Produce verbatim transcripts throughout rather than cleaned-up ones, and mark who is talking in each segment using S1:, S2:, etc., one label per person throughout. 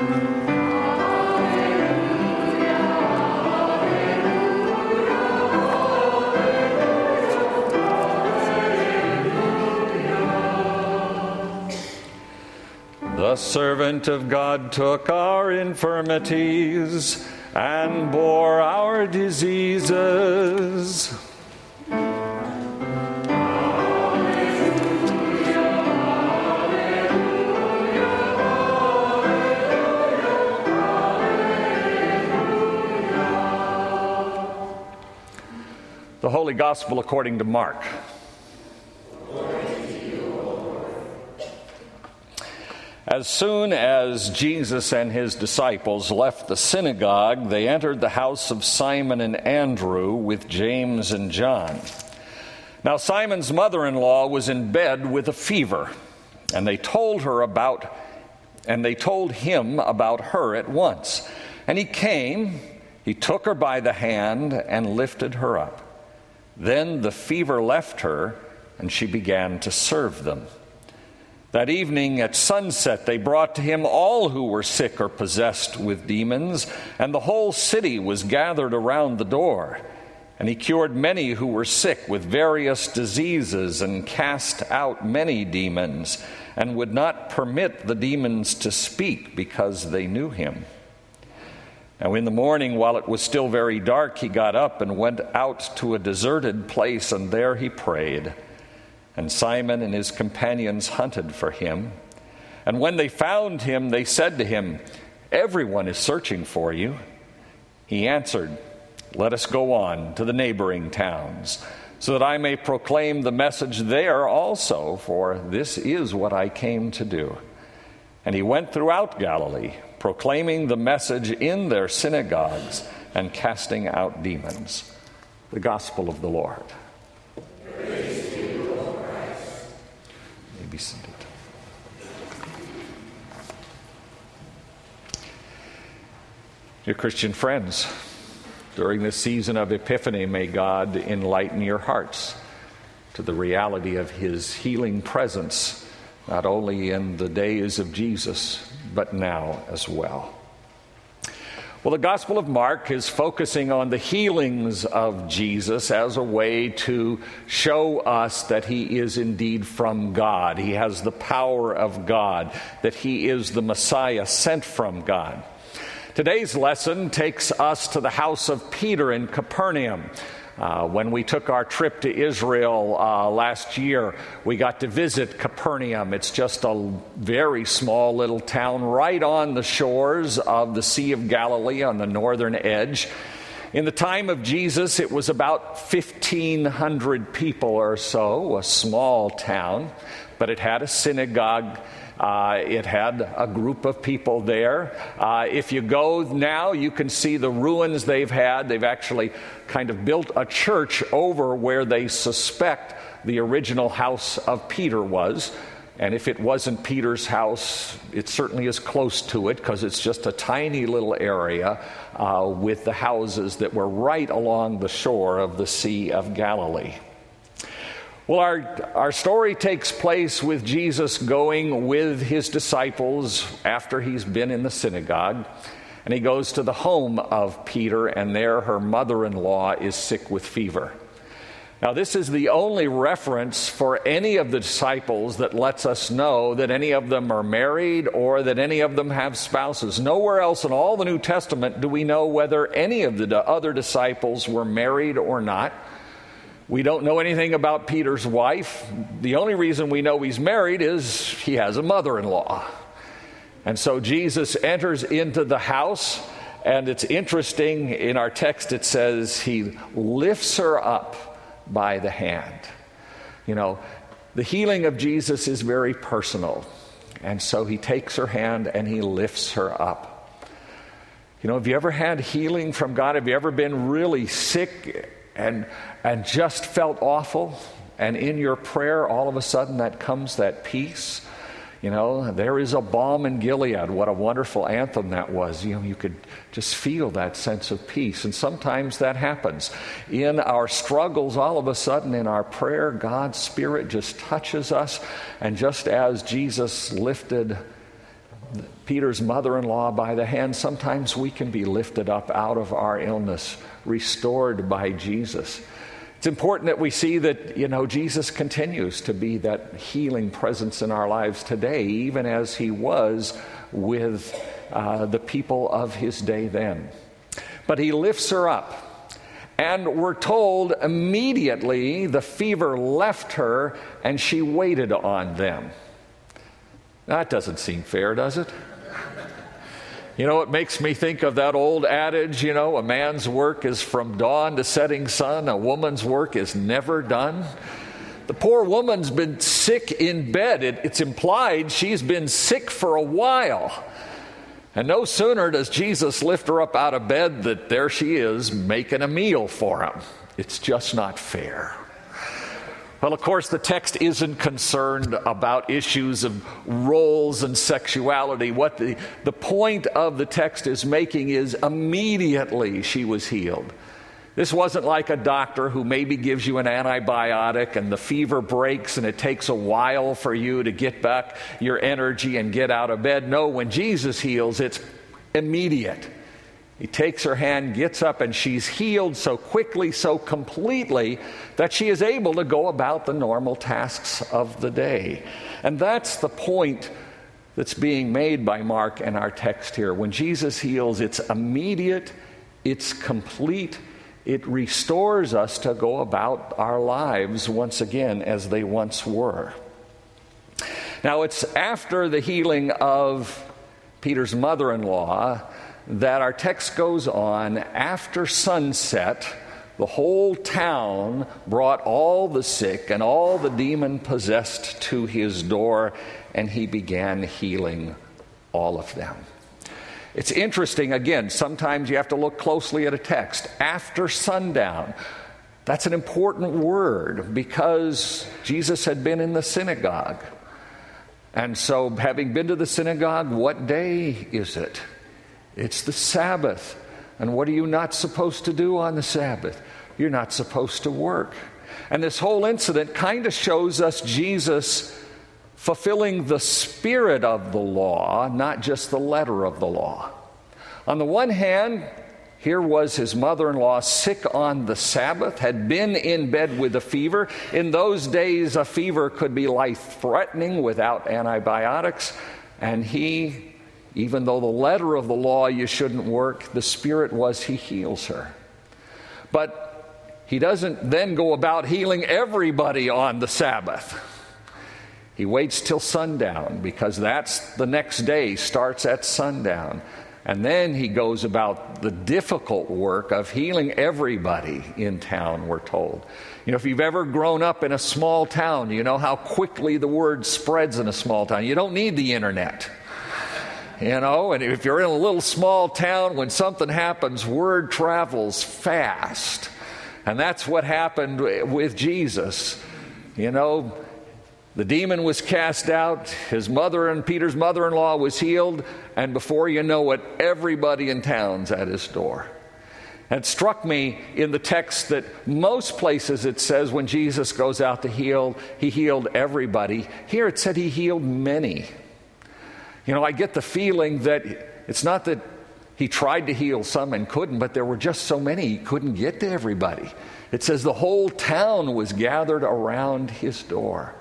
S1: The servant of God took our infirmities and bore our diseases. The Holy Gospel according to Mark. As soon as Jesus and his disciples left the synagogue, they entered the house of Simon and Andrew with James and John. Now Simon's mother-in-law was in bed with a fever, and they told her about, and they told him about her at once. And he came, he took her by the hand and lifted her up. Then the fever left her, and she began to serve them. That evening at sunset, they brought to him all who were sick or possessed with demons, and the whole city was gathered around the door. And he cured many who were sick with various diseases and cast out many demons, and would not permit the demons to speak because they knew him. Now in the morning, while it was still very dark, he got up and went out to a deserted place, and there he prayed. And Simon and his companions hunted for him. And when they found him, they said to him, "Everyone is searching for you." He answered, "Let us go on to the neighboring towns, so that I may proclaim the message there also, for this is what I came to do." And he went throughout Galilee, proclaiming the message in their synagogues and casting out demons. The Gospel of the Lord.
S2: Praise to you, Lord Christ.
S1: You may be seated. Dear Christian friends, during this season of Epiphany, may God enlighten your hearts to the reality of his healing presence, not only in the days of Jesus, but now as well. Well, the Gospel of Mark is focusing on the healings of Jesus as a way to show us that he is indeed from God. He has the power of God, that he is the Messiah sent from God. Today's lesson takes us to the house of Peter in Capernaum. Uh, when we took our trip to Israel uh, last year, we got to visit Capernaum. It's just a very small little town right on the shores of the Sea of Galilee on the northern edge. In the time of Jesus, it was about fifteen hundred people or so, a small town, but it had a synagogue. Uh, it had a group of people there. Uh, if you go now, you can see the ruins they've had. They've actually kind of built a church over where they suspect the original house of Peter was. And if it wasn't Peter's house, it certainly is close to it, because it's just a tiny little area uh, with the houses that were right along the shore of the Sea of Galilee. Well, our, our story takes place with Jesus going with his disciples after he's been in the synagogue, and he goes to the home of Peter, and there her mother-in-law is sick with fever. Now, this is the only reference for any of the disciples that lets us know that any of them are married or that any of them have spouses. Nowhere else in all the New Testament do we know whether any of the other disciples were married or not. We don't know anything about Peter's wife. The only reason we know he's married is he has a mother-in-law. And so Jesus enters into the house, and it's interesting, in our text it says he lifts her up by the hand. You know, the healing of Jesus is very personal, and so he takes her hand and he lifts her up. You know, have you ever had healing from God? Have you ever been really sick and and just felt awful, and in your prayer all of a sudden that comes that peace? You know, there is a balm in Gilead. What a wonderful anthem that was. You know, you could just feel that sense of peace. And sometimes that happens. In our struggles, all of a sudden in our prayer, God's Spirit just touches us. And just as Jesus lifted Peter's mother-in-law by the hand, sometimes we can be lifted up out of our illness, restored by Jesus. It's important that we see that, you know, Jesus continues to be that healing presence in our lives today, even as he was with uh, the people of his day then. But he lifts her up, and we're told immediately the fever left her, and she waited on them. That doesn't seem fair, does it? You know, it makes me think of that old adage, you know, a man's work is from dawn to setting sun, a woman's work is never done. The poor woman's been sick in bed. It, it's implied she's been sick for a while. And no sooner does Jesus lift her up out of bed that there she is making a meal for him. It's just not fair. Well, of course, the text isn't concerned about issues of roles and sexuality. What the, the point of the text is making is immediately she was healed. This wasn't like a doctor who maybe gives you an antibiotic and the fever breaks and it takes a while for you to get back your energy and get out of bed. No, when Jesus heals, it's immediate. He takes her hand, gets up, and she's healed so quickly, so completely, that she is able to go about the normal tasks of the day. And that's the point that's being made by Mark in our text here. When Jesus heals, it's immediate, it's complete, it restores us to go about our lives once again as they once were. Now, it's after the healing of Peter's mother-in-law that our text goes on. After sunset, the whole town brought all the sick and all the demon-possessed to his door, and he began healing all of them. It's interesting, again, sometimes you have to look closely at a text. After sundown, that's an important word because Jesus had been in the synagogue. And so, having been to the synagogue, what day is it? It's the Sabbath. And what are you not supposed to do on the Sabbath? You're not supposed to work. And this whole incident kind of shows us Jesus fulfilling the spirit of the law, not just the letter of the law. On the one hand, here was his mother-in-law sick on the Sabbath, had been in bed with a fever. In those days, a fever could be life-threatening without antibiotics. And he, even though the letter of the law, you shouldn't work, the spirit was he heals her. But he doesn't then go about healing everybody on the Sabbath. He waits till sundown because that's the next day, starts at sundown. And then he goes about the difficult work of healing everybody in town, we're told. You know, if you've ever grown up in a small town, you know how quickly the word spreads in a small town. You don't need the internet. You know, and if you're in a little small town, when something happens, word travels fast. And that's what happened with Jesus. You know, the demon was cast out, his mother and Peter's mother-in-law was healed, and before you know it, everybody in town's at his door. And it struck me in the text that most places it says when Jesus goes out to heal, he healed everybody. Here it said he healed many. You know, I get the feeling that it's not that he tried to heal some and couldn't, but there were just so many he couldn't get to everybody. It says the whole town was gathered around his door.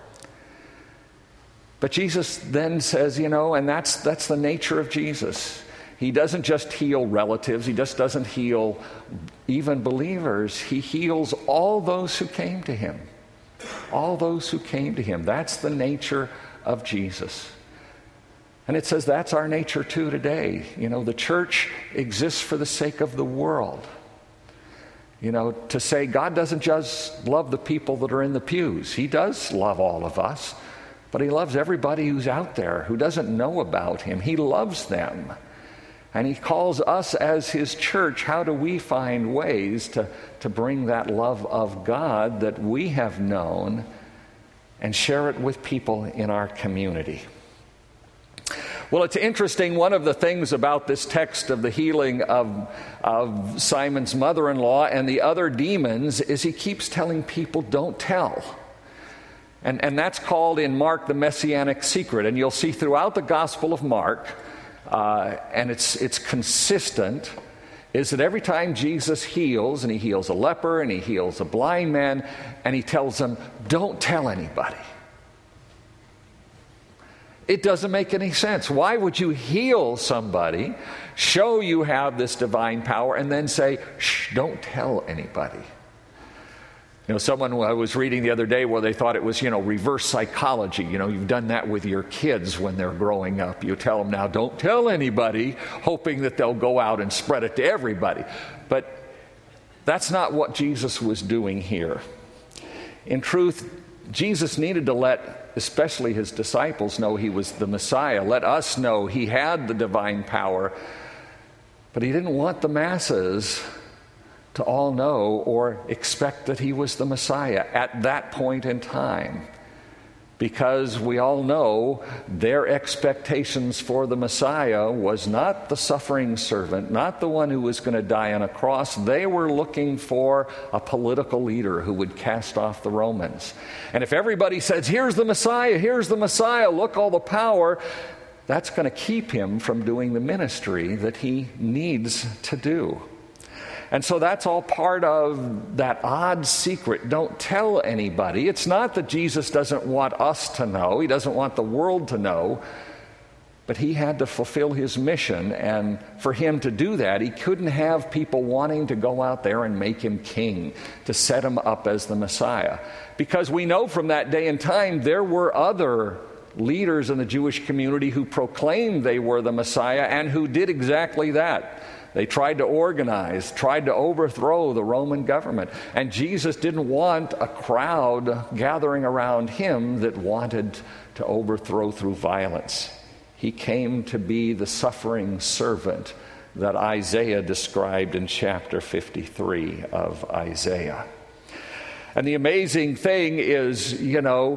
S1: But Jesus then says, you know, and that's that's the nature of Jesus. He doesn't just heal relatives. He just doesn't heal even believers. He heals all those who came to him. All those who came to him. That's the nature of Jesus. And it says that's our nature too today. You know, the church exists for the sake of the world. You know, to say God doesn't just love the people that are in the pews. He does love all of us. But he loves everybody who's out there who doesn't know about him. He loves them. And he calls us as his church, how do we find ways to, to bring that love of God that we have known and share it with people in our community? Well, it's interesting, one of the things about this text of the healing of, of Simon's mother-in-law and the other demons is he keeps telling people, don't tell. And, and that's called in Mark the Messianic secret. And you'll see throughout the Gospel of Mark, uh, and it's it's consistent, is that every time Jesus heals, and he heals a leper, and he heals a blind man, and he tells them, don't tell anybody. It doesn't make any sense. Why would you heal somebody, show you have this divine power, and then say, shh, don't tell anybody? You know, someone I was reading the other day where they thought it was, you know, reverse psychology. You know, you've done that with your kids when they're growing up. You tell them now, don't tell anybody, hoping that they'll go out and spread it to everybody. But that's not what Jesus was doing here. In truth, Jesus needed to let especially his disciples know he was the Messiah. Let us know he had the divine power. But he didn't want the masses to all know or expect that he was the Messiah at that point in time. Because we all know their expectations for the Messiah was not the suffering servant, not the one who was going to die on a cross. They were looking for a political leader who would cast off the Romans. And if everybody says, here's the Messiah, here's the Messiah, look, all the power, that's going to keep him from doing the ministry that he needs to do. And so that's all part of that odd secret. Don't tell anybody. It's not that Jesus doesn't want us to know. He doesn't want the world to know. But he had to fulfill his mission. And for him to do that, he couldn't have people wanting to go out there and make him king, to set him up as the Messiah. Because we know from that day and time, there were other leaders in the Jewish community who proclaimed they were the Messiah and who did exactly that. They tried to organize, tried to overthrow the Roman government. And Jesus didn't want a crowd gathering around him that wanted to overthrow through violence. He came to be the suffering servant that Isaiah described in chapter fifty-three of Isaiah. And the amazing thing is, you know,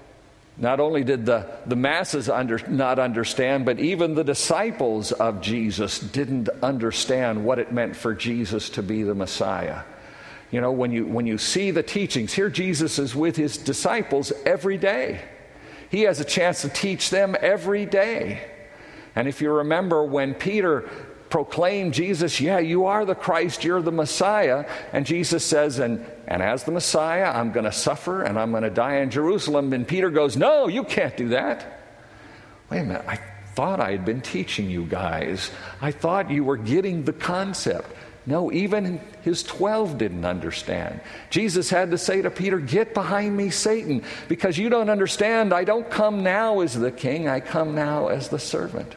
S1: not only did the, the masses under, not understand, but even the disciples of Jesus didn't understand what it meant for Jesus to be the Messiah. You know, when you, when you see the teachings, here Jesus is with his disciples every day. He has a chance to teach them every day. And if you remember when Peter proclaimed Jesus, yeah, you are the Christ, you're the Messiah. And Jesus says, and, and as the Messiah, I'm going to suffer and I'm going to die in Jerusalem. And Peter goes, no, you can't do that. Wait a minute, I thought I had been teaching you guys. I thought you were getting the concept. No, even his twelve didn't understand. Jesus had to say to Peter, get behind me, Satan, because you don't understand. I don't come now as the king, I come now as the servant.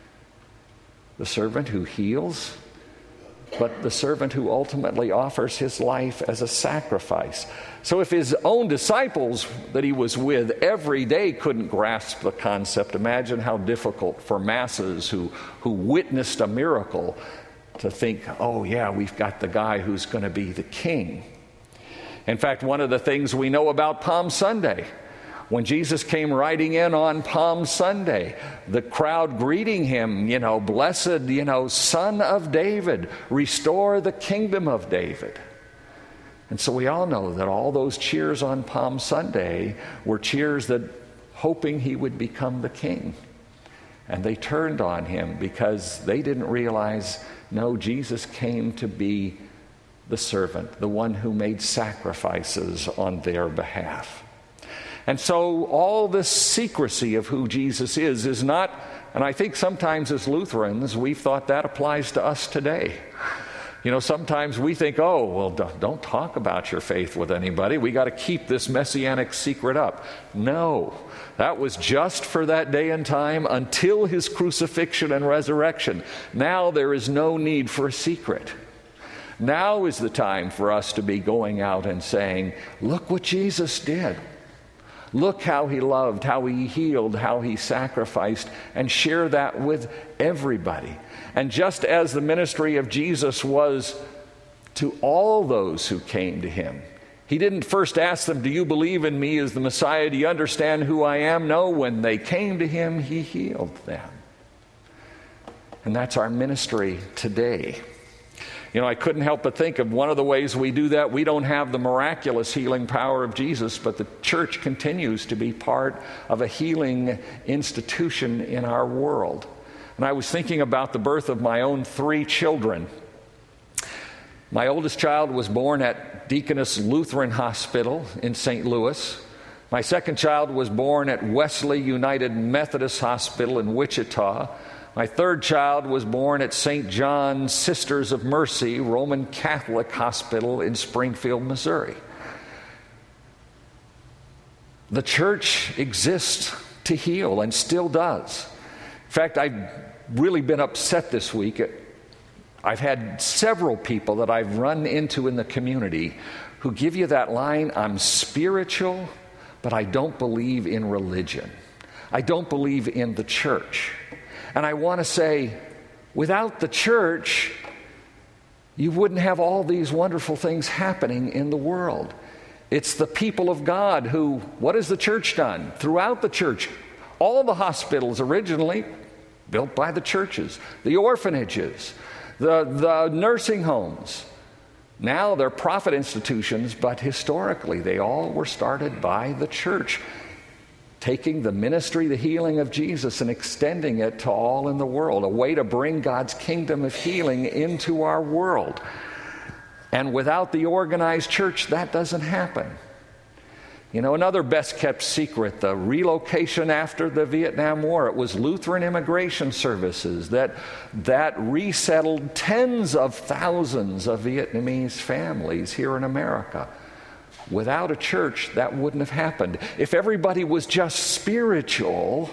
S1: The servant who heals, but the servant who ultimately offers his life as a sacrifice. So if his own disciples that he was with every day couldn't grasp the concept, imagine how difficult for masses who, who witnessed a miracle to think, oh yeah, we've got the guy who's going to be the king. In fact, one of the things we know about Palm Sunday, when Jesus came riding in on Palm Sunday, the crowd greeting him, you know, blessed, you know, Son of David, restore the kingdom of David. And so we all know that all those cheers on Palm Sunday were cheers that hoping he would become the king. And they turned on him because they didn't realize, no, Jesus came to be the servant, the one who made sacrifices on their behalf. And so all this secrecy of who Jesus is is not, and I think sometimes as Lutherans, we've thought that applies to us today. You know, sometimes we think, oh, well, don't talk about your faith with anybody. We got to keep this messianic secret up. No, that was just for that day and time until his crucifixion and resurrection. Now there is no need for a secret. Now is the time for us to be going out and saying, look what Jesus did. Look how he loved, how he healed, how he sacrificed, and share that with everybody. And just as the ministry of Jesus was to all those who came to him, he didn't first ask them, do you believe in me as the Messiah? Do you understand who I am? No, when they came to him, he healed them. And that's our ministry today. You know, I couldn't help but think of one of the ways we do that. We don't have the miraculous healing power of Jesus, but the church continues to be part of a healing institution in our world. And I was thinking about the birth of my own three children. My oldest child was born at Deaconess Lutheran Hospital in Saint Louis. My second child was born at Wesley United Methodist Hospital in Wichita. My third child was born at Saint John's Sisters of Mercy Roman Catholic Hospital in Springfield, Missouri. The church exists to heal and still does. In fact, I've really been upset this week. I've had several people that I've run into in the community who give you that line, I'm spiritual, but I don't believe in religion. I don't believe in the church. And I want to say, without the church, you wouldn't have all these wonderful things happening in the world. It's the people of God who, what has the church done? Throughout the church, all the hospitals originally built by the churches, the orphanages, the, the nursing homes. Now they're profit institutions, but historically they all were started by the church, taking the ministry, the healing of Jesus, and extending it to all in the world, a way to bring God's kingdom of healing into our world. And without the organized church, that doesn't happen. You know, another best-kept secret, the relocation after the Vietnam War, it was Lutheran Immigration Services that, that resettled tens of thousands of Vietnamese families here in America. Without a church, that wouldn't have happened. If everybody was just spiritual,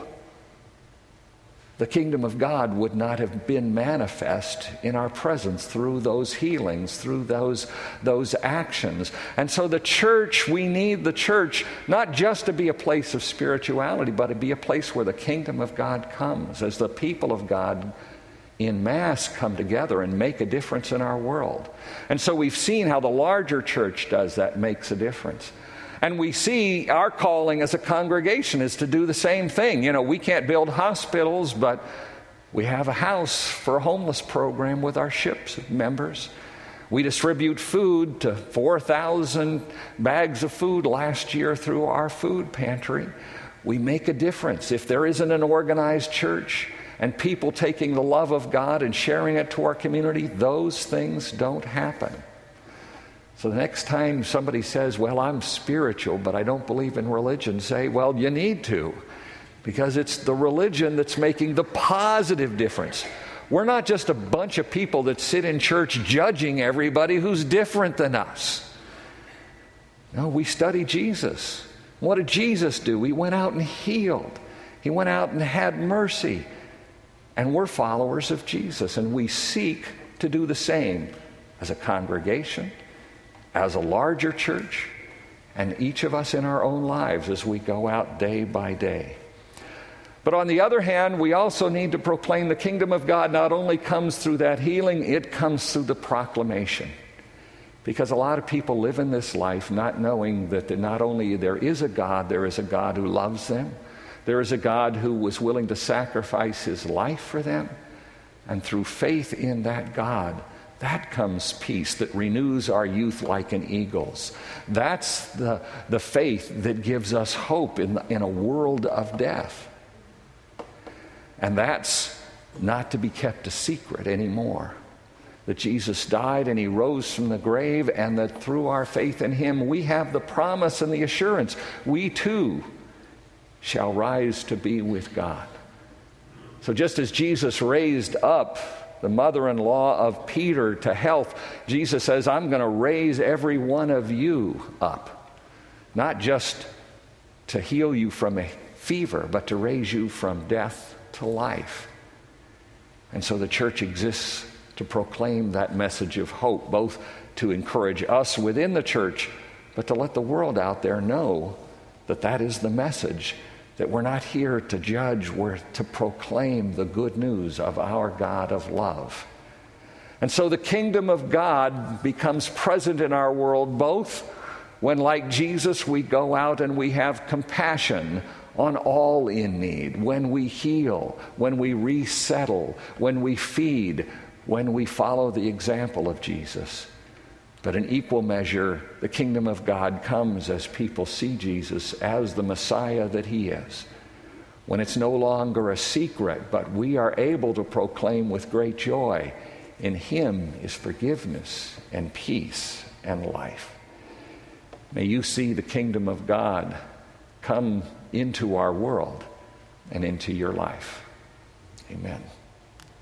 S1: the kingdom of God would not have been manifest in our presence through those healings, through those, those actions. And so the church, we need the church not just to be a place of spirituality, but to be a place where the kingdom of God comes, as the people of God in mass come together and make a difference in our world. And so we've seen how the larger church does that, makes a difference. And we see our calling as a congregation is to do the same thing. You know, we can't build hospitals, but we have a house for a homeless program with our SHIPS members. We distribute food to four thousand bags of food last year through our food pantry. We make a difference. If there isn't an organized church and people taking the love of God and sharing it to our community, those things don't happen. So the next time somebody says, well, I'm spiritual, but I don't believe in religion, say, well, you need to, because it's the religion that's making the positive difference. We're not just a bunch of people that sit in church judging everybody who's different than us. No, we study Jesus. What did Jesus do? He went out and healed. He went out and had mercy. And we're followers of Jesus, and we seek to do the same as a congregation, as a larger church, and each of us in our own lives as we go out day by day. But on the other hand, we also need to proclaim the kingdom of God not only comes through that healing, it comes through the proclamation. Because a lot of people live in this life not knowing that not only there is a God, there is a God who loves them. There is a God who was willing to sacrifice his life for them. And through faith in that God, that comes peace that renews our youth like an eagle's. That's the, the faith that gives us hope in, the, in a world of death. And that's not to be kept a secret anymore. That Jesus died and he rose from the grave, and that through our faith in him, we have the promise and the assurance we too shall rise to be with God. So just as Jesus raised up the mother-in-law of Peter to health, Jesus says, I'm going to raise every one of you up. Not just to heal you from a fever, but to raise you from death to life. And so the church exists to proclaim that message of hope, both to encourage us within the church, but to let the world out there know that that is the message, that we're not here to judge, we're to proclaim the good news of our God of love. And so the kingdom of God becomes present in our world, both when, like Jesus, we go out and we have compassion on all in need, when we heal, when we resettle, when we feed, when we follow the example of Jesus. But in equal measure, the kingdom of God comes as people see Jesus as the Messiah that he is. When it's no longer a secret, but we are able to proclaim with great joy, in him is forgiveness and peace and life. May you see the kingdom of God come into our world and into your life. Amen.